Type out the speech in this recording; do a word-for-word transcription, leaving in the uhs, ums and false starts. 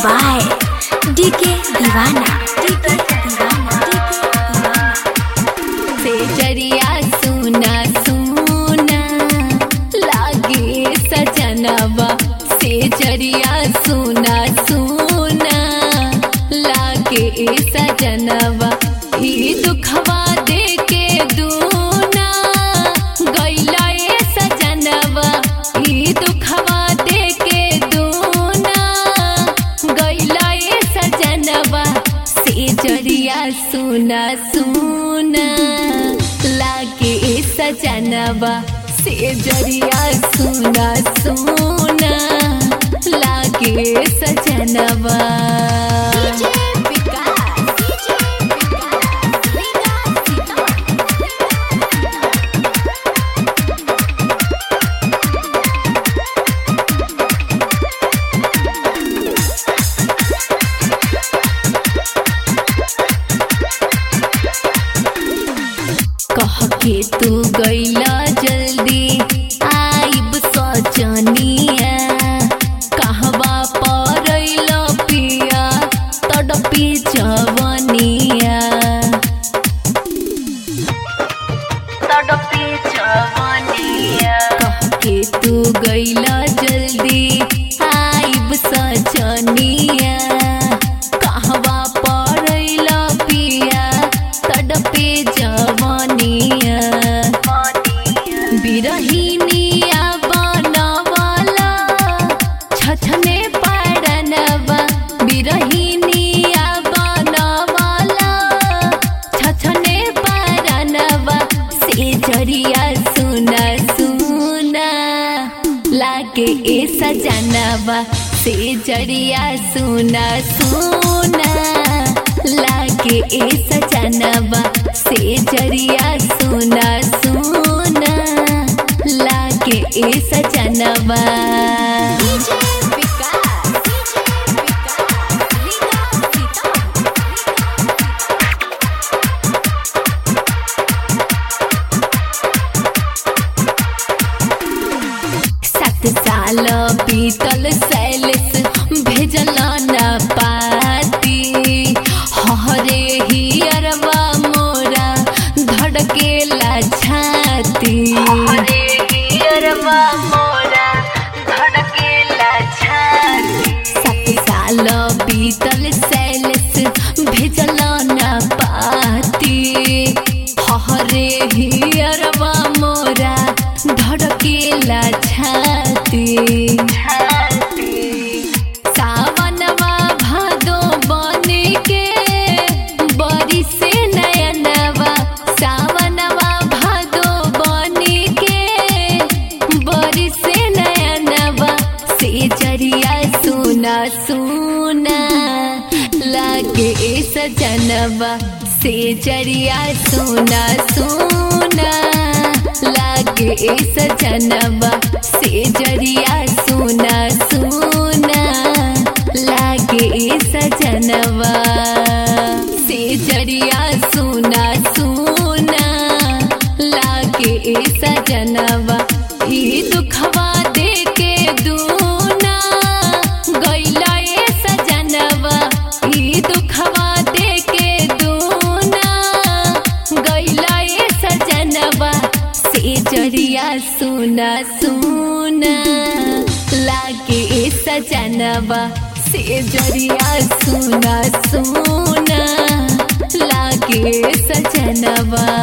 By DK दीवाना DK दीवाना से जरिया सुना सुना लागे सजनवा से जरिया सुना सुना लागे सजनवा ई दुखवा दे के दूना गैला ए सजनवा ई दुखवा दे के दूना गैला ए सजनवा से जरिया सुना सुना लागे सजनवा से जरिया सुना सुना लागे सजनवा। कह के तू गैला जल्दी आइब सजनिया कहवा परैल पिया तड़पी जवनिया तड़पी जवनिया कह के तू गैला जल्दी आइब सजनिया कहवा परैल पिया तड़पे जवनिया बिरहिनिया बनवला छछने पड़नवा बिरहिनिया बनवला छछने पड़नवा से जरिया सुना सुना लागे ए सजनवा से जरिया सुना सुना लागे ए सजनवा से जरिया सुना सुना लागे ए सजनवा। सात साल बीतल सैलेस भेजल न पाती हरे हियरवा मोरा धड़केला छाती हरे हियरवा मोरा धड़केला छाती। सात साल बीतल सैलेस भेजल न पाती हरे हियरवा मोरा धड़केला छाती सावनवा भादो बने के बरी से नयनवा सावनवा भादो बने के बरी से नयनवा से जरिया सुना सुना लागे सजनवा से जरिया सुना सुना लागे सजनवा से जरिया सुना सुना लागे सजनवा से जरिया सुना सुना लागे सजनवा ई दुखवा दे के दूना गैला ए सजनवा ई दुखवा दे के दूना गैला ए सजनवा से जरिया सुना सुना लागे सजनवा से जरिया सुना सुना लागे सजनवा।